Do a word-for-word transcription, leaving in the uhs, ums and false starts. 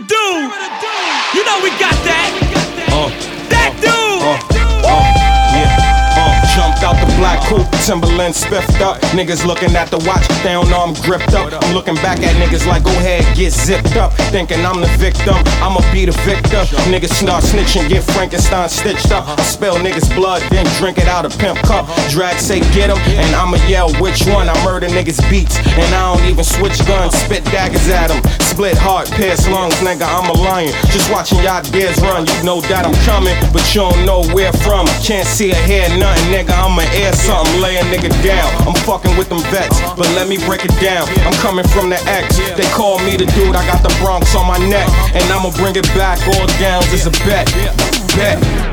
dude. You know we got that. Uh, that dude. Uh, uh, yeah. Uh, jumped out the black coupe, Timberland spiffed up. Niggas looking at the watch, they don't know I'm gripped up. I'm looking back at niggas like, go ahead, get zipped up. Thinking I'm the victim, I'ma be the victor. Niggas start snitching, get Frankenstein stitched up. I spill niggas' blood, then drink it out a pimp cup. Drag say get him, and I'ma yell which one. I murder niggas' beats, and I don't even switch guns. Spit daggers at them, split heart, pierce lungs. Nigga, I'm a lion, just watching y'all dares run. You know that I'm coming, but you don't know where from. Can't see or hear nothing, nigga, I'ma air something. Lay a nigga down, I'm fucking with them vets, but let me break it down. I'm coming from the X, they call me the dude, I got the Bronx on my neck, and I'ma bring it back. All downs is a bet, bet.